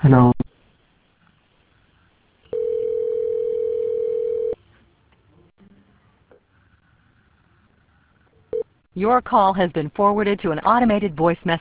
Hello. Your call has been forwarded to an automated voice message.